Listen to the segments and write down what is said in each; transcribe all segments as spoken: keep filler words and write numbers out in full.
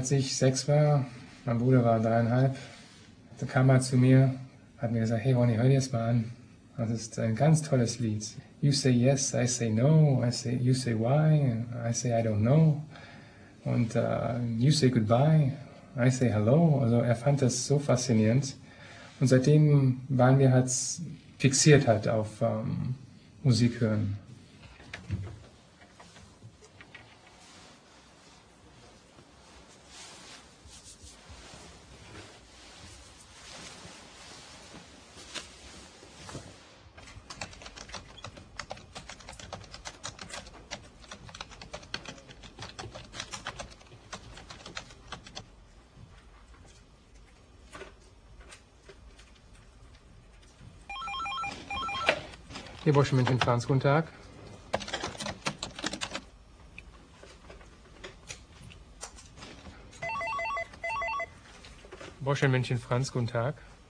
als ich sechs war, mein Bruder war dreieinhalb, da kam er zu mir, hat mir gesagt, hey Ronny, hör dir das mal an. Das ist ein ganz tolles Lied. You say yes, I say no, I say, you say why, I say I don't know. Und uh, you say goodbye, I say hello. Also er fand das so faszinierend. Und seitdem waren wir halt fixiert halt auf ähm, Musik hören. Hier Boschen München Franz, guten Tag. Boschen München Franz, guten Tag.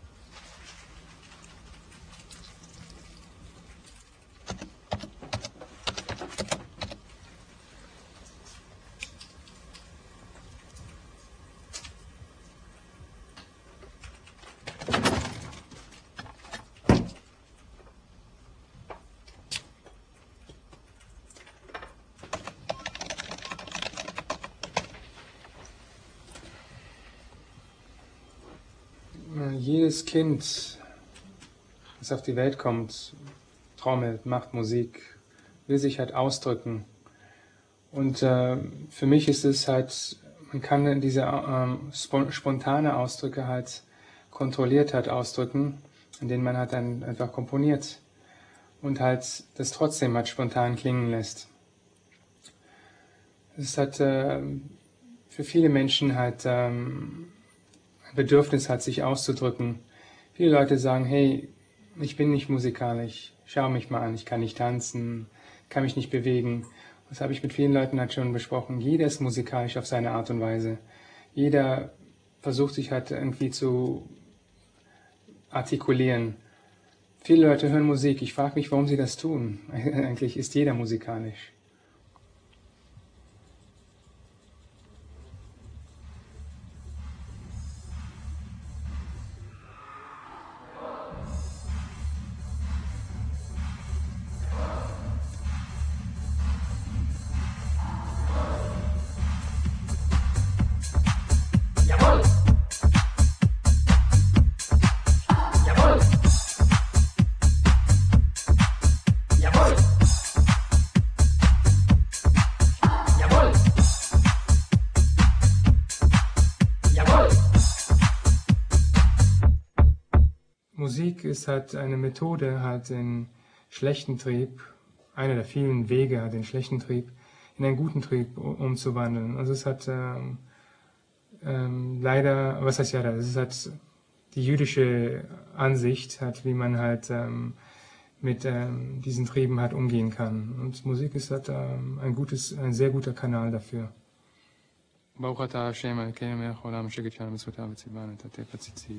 Jedes Kind, das auf die Welt kommt, trommelt, macht Musik, will sich halt ausdrücken. Und äh, für mich ist es halt, man kann diese ähm, spontane Ausdrücke halt kontrolliert halt ausdrücken, in denen man halt dann einfach komponiert und halt das trotzdem halt spontan klingen lässt. Es ist halt äh, für viele Menschen halt ähm, Bedürfnis hat, sich auszudrücken. Viele Leute sagen, hey, ich bin nicht musikalisch, schau mich mal an, ich kann nicht tanzen, kann mich nicht bewegen. Das habe ich mit vielen Leuten halt schon besprochen. Jeder ist musikalisch auf seine Art und Weise. Jeder versucht sich halt irgendwie zu artikulieren. Viele Leute hören Musik, ich frage mich, warum sie das tun. Eigentlich ist jeder musikalisch. Musik ist halt eine Methode, halt den schlechten Trieb, einer der vielen Wege, den schlechten Trieb in einen guten Trieb umzuwandeln. Also es hat ähm, ähm, leider, was heißt ja da, es ist halt die jüdische Ansicht, halt, wie man halt ähm, mit ähm, diesen Trieben halt umgehen kann. Und Musik ist halt ähm, ein gutes, ein sehr guter Kanal dafür. Baruch atah Hashem Elokeinu melech haolam asher qiddshanu b'mitzvotav v'tzivanu et ha'tef ha'tzitzit.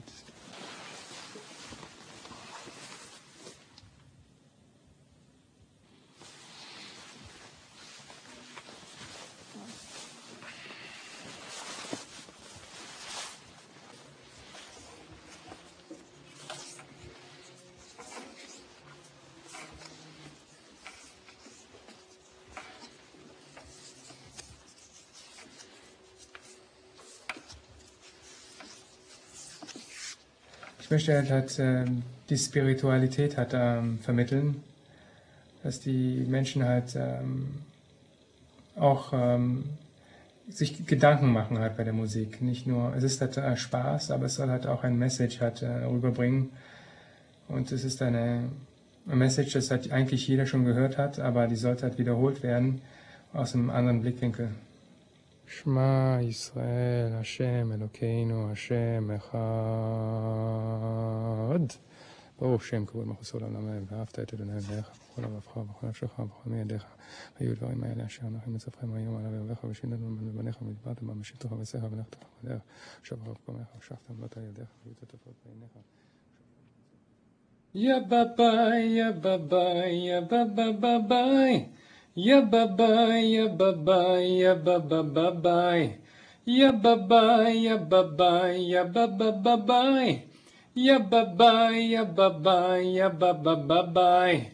Ich möchte halt, halt äh, die Spiritualität halt ähm, vermitteln, dass die Menschen halt ähm, auch ähm, sich Gedanken machen halt bei der Musik. Nicht nur, es ist halt äh, Spaß, aber es soll halt auch ein Message halt äh, rüberbringen. Und es ist eine, eine Message, das halt eigentlich jeder schon gehört hat, aber die sollte halt wiederholt werden aus einem anderen Blickwinkel. Shema Yisrael, Hashem Elokeinu, Hashem Echad. ברוך שם כבוד מלכות עולם ועד, ואהבת את אדוני אלוהיך בכל לבבך ובכל נפשך ובכל מאודיך. היו דברים האלה אשר אנוכי מצווכם היום על אביך ושיננתם בבניך והדברתם בם בשבתך ובשיחה ולכתך בדרך. שוב הרב קומך ושפתם בת על ידיך והיו תטפות בעיניך. יא בביי, יא בביי, יא בביי. Ya bye bye, ya bye bye, ya bye bye bye bye. Ja bye ja bye ja bye bye ja bye ja bye ja bye bye.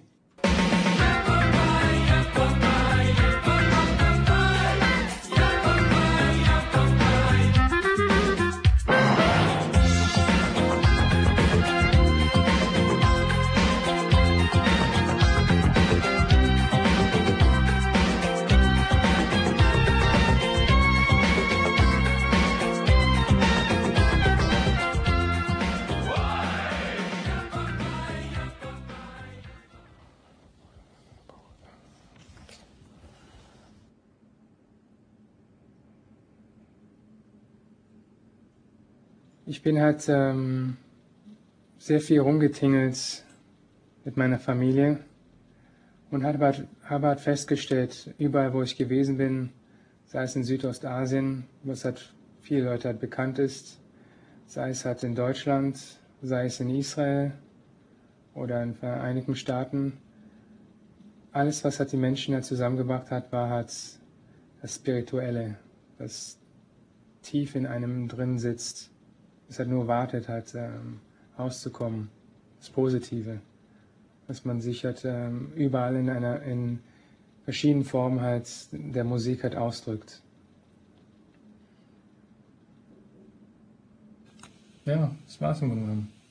Ich bin halt ähm, sehr viel rumgetingelt mit meiner Familie und habe halt, habe halt festgestellt, überall wo ich gewesen bin, sei es in Südostasien, was halt viele Leute halt bekannt ist, sei es halt in Deutschland, sei es in Israel oder in den Vereinigten Staaten, alles, was halt die Menschen halt zusammengebracht hat, war halt das Spirituelle, das tief in einem drin sitzt, es halt nur wartet, halt ähm, rauszukommen, das Positive, dass man sich halt ähm, überall in einer, in verschiedenen Formen halt der Musik halt ausdrückt. Ja, das war's im Grunde genommen.